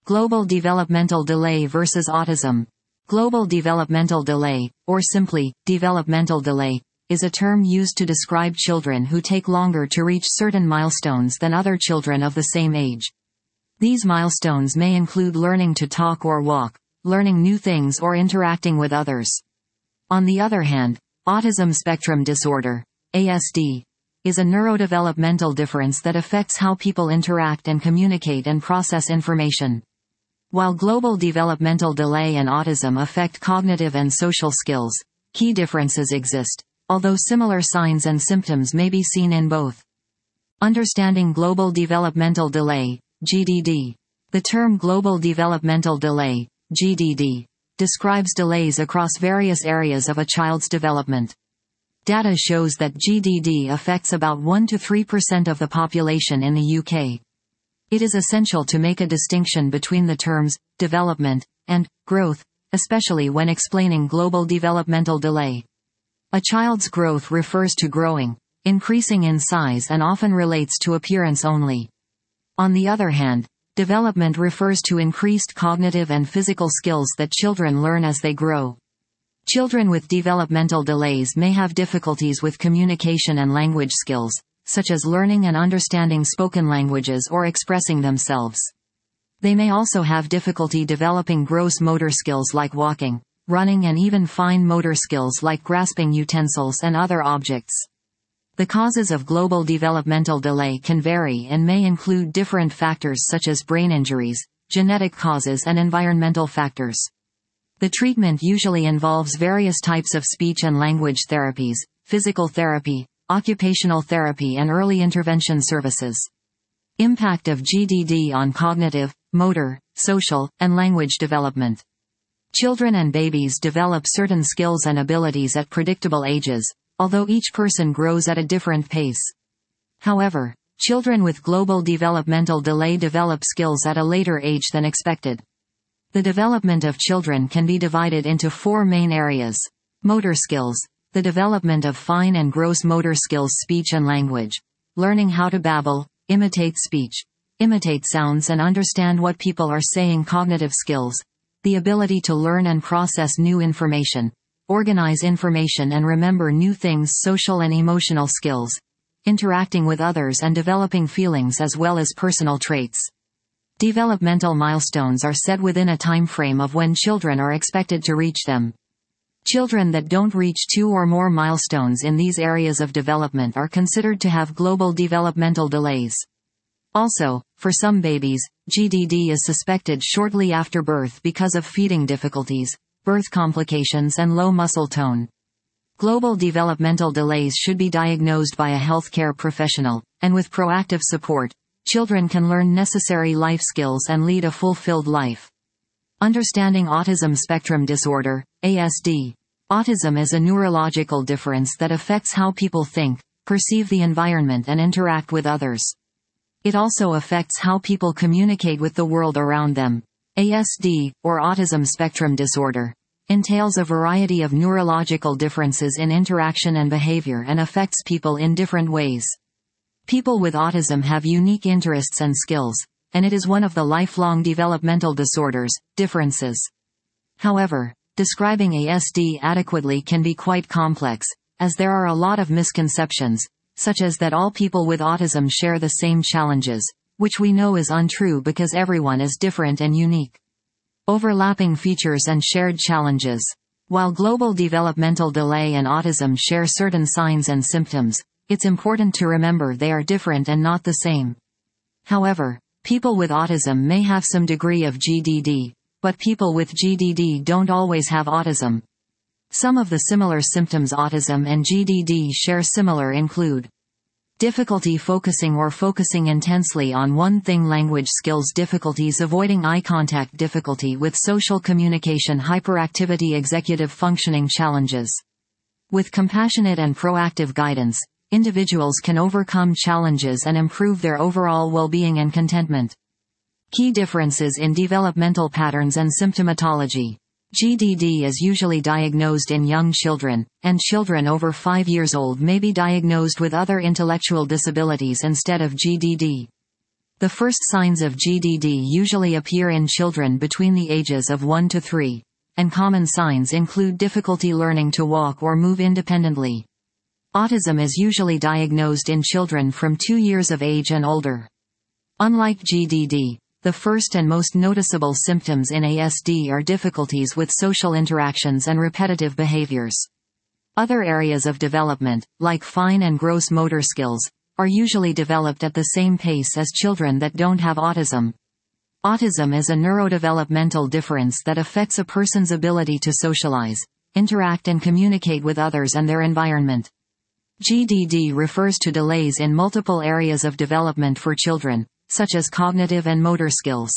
Global developmental delay versus autism. Global developmental delay, or simply, developmental delay, is a term used to describe children who take longer to reach certain milestones than other children of the same age. These milestones may include learning to talk or walk, learning new things or interacting with others. On the other hand, autism spectrum disorder, ASD, is a neurodevelopmental difference that affects how people interact and communicate and process information. While global developmental delay and autism affect cognitive and social skills, key differences exist, although similar signs and symptoms may be seen in both. Understanding global developmental delay, GDD. The term global developmental delay, GDD, describes delays across various areas of a child's development. Data shows that GDD affects about 1 to 3% of the population in the UK. It is essential to make a distinction between the terms development and growth, especially when explaining global developmental delay. A child's growth refers to growing, increasing in size, and often relates to appearance only. On the other hand, development refers to increased cognitive and physical skills that children learn as they grow. Children with developmental delays may have difficulties with communication and language skills, such as learning and understanding spoken languages or expressing themselves. They may also have difficulty developing gross motor skills like walking, running, and even fine motor skills like grasping utensils and other objects. The causes of global developmental delay can vary and may include different factors such as brain injuries, genetic causes, and environmental factors. The treatment usually involves various types of speech and language therapies, physical therapy, occupational therapy, and early intervention services. Impact of GDD on cognitive, motor, social, and language development. Children and babies develop certain skills and abilities at predictable ages, although each person grows at a different pace. However, children with global developmental delay develop skills at a later age than expected. The development of children can be divided into 4 main areas. Motor skills, the development of fine and gross motor skills, speech and language, learning how to babble, imitate speech, imitate sounds, and understand what people are saying. Cognitive skills, the ability to learn and process new information, organize information and remember new things. Social and emotional skills, interacting with others and developing feelings as well as personal traits. Developmental milestones are set within a time frame of when children are expected to reach them. Children that don't reach 2 or more milestones in these areas of development are considered to have global developmental delays. Also, for some babies, GDD is suspected shortly after birth because of feeding difficulties, birth complications, and low muscle tone. Global developmental delays should be diagnosed by a healthcare professional, and with proactive support, children can learn necessary life skills and lead a fulfilled life. Understanding autism spectrum disorder, ASD. Autism is a neurological difference that affects how people think, perceive the environment, and interact with others. It also affects how people communicate with the world around them. ASD, or autism spectrum disorder, entails a variety of neurological differences in interaction and behavior and affects people in different ways. People with autism have unique interests and skills, and it is one of the lifelong developmental disorders, differences. However, describing ASD adequately can be quite complex, as there are a lot of misconceptions, such as that all people with autism share the same challenges, which we know is untrue because everyone is different and unique. Overlapping features and shared challenges. While global developmental delay and autism share certain signs and symptoms, it's important to remember they are different and not the same. However, people with autism may have some degree of GDD, but people with GDD don't always have autism. Some of the similar symptoms autism and GDD share similar include difficulty focusing or focusing intensely on one thing, language skills difficulties avoiding eye contact, difficulty with social communication, hyperactivity, executive functioning challenges. With compassionate and proactive guidance, individuals can overcome challenges and improve their overall well-being and contentment. Key differences in developmental patterns and symptomatology. GDD is usually diagnosed in young children, and children over 5 years old may be diagnosed with other intellectual disabilities instead of GDD. The first signs of GDD usually appear in children between the ages of 1 to 3, and common signs include difficulty learning to walk or move independently. Autism is usually diagnosed in children from 2 years of age and older. Unlike GDD, the first and most noticeable symptoms in ASD are difficulties with social interactions and repetitive behaviors. Other areas of development, like fine and gross motor skills, are usually developed at the same pace as children that don't have autism. Autism is a neurodevelopmental difference that affects a person's ability to socialize, interact and communicate with others and their environment. GDD refers to delays in multiple areas of development for children, such as cognitive and motor skills.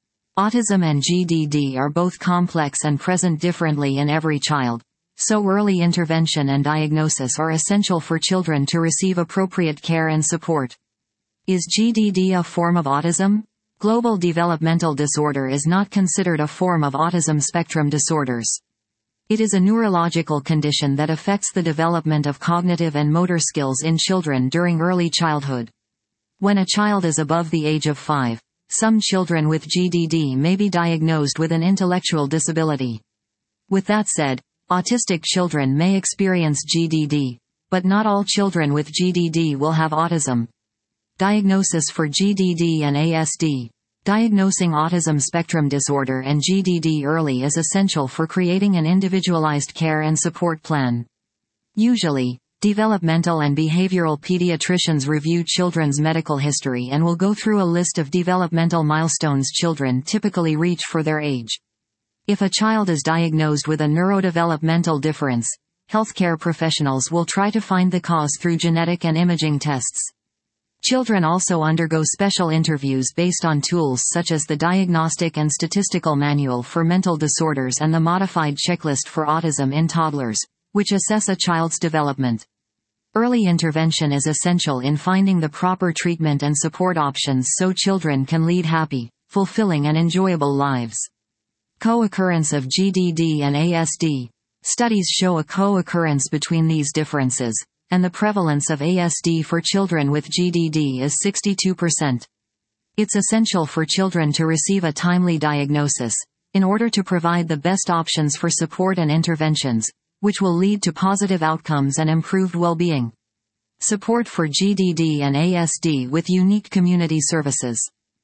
Autism and GDD are both complex and present differently in every child, so early intervention and diagnosis are essential for children to receive appropriate care and support. Is GDD a form of autism? Global developmental disorder is not considered a form of autism spectrum disorders. It is a neurological condition that affects the development of cognitive and motor skills in children during early childhood. When a child is above the age of 5, some children with GDD may be diagnosed with an intellectual disability. With that said, autistic children may experience GDD, but not all children with GDD will have autism. Diagnosis for GDD and ASD. Diagnosing autism spectrum disorder and GDD early is essential for creating an individualized care and support plan. Usually, developmental and behavioral pediatricians review children's medical history and will go through a list of developmental milestones children typically reach for their age. If a child is diagnosed with a neurodevelopmental difference, healthcare professionals will try to find the cause through genetic and imaging tests. Children also undergo special interviews based on tools such as the Diagnostic and Statistical Manual for Mental Disorders and the Modified Checklist for Autism in Toddlers, which assess a child's development. Early intervention is essential in finding the proper treatment and support options so children can lead happy, fulfilling and enjoyable lives. Co-occurrence of GDD and ASD. Studies show a co-occurrence between these differences, and the prevalence of ASD for children with GDD is 62%. It's essential for children to receive a timely diagnosis, in order to provide the best options for support and interventions, which will lead to positive outcomes and improved well-being. Support for GDD and ASD with Unique Community Services.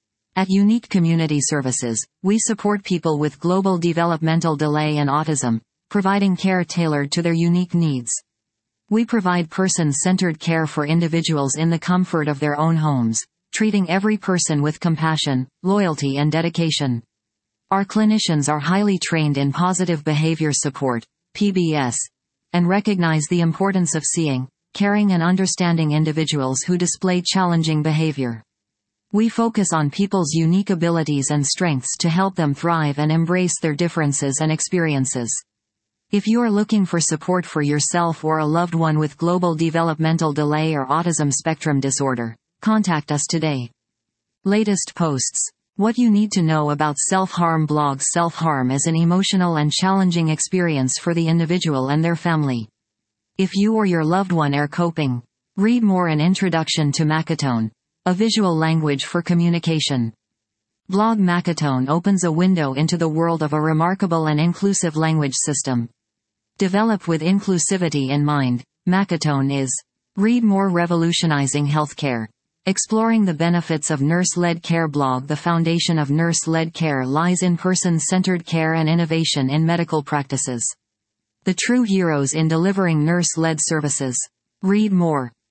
At Unique Community Services, we support people with global developmental delay and autism, providing care tailored to their unique needs. We provide person-centered care for individuals in the comfort of their own homes, treating every person with compassion, loyalty and dedication. Our clinicians are highly trained in positive behavior support, PBS, and recognize the importance of seeing, caring and understanding individuals who display challenging behavior. We focus on people's unique abilities and strengths to help them thrive and embrace their differences and experiences. If you are looking for support for yourself or a loved one with global developmental delay or autism spectrum disorder, contact us today. Latest posts. What you need to know about self-harm blog. Self-harm is an emotional and challenging experience for the individual and their family. If you or your loved one are coping, read more. An introduction to Macatone, a visual language for communication. Blog. Macatone opens a window into the world of a remarkable and inclusive language system. Developed with inclusivity in mind, Macatone is Read More, revolutionizing healthcare. Exploring the benefits of nurse-led care. Blog. The foundation of nurse-led care lies in person-centered care and innovation in medical practices. The true heroes in delivering nurse-led services. Read more.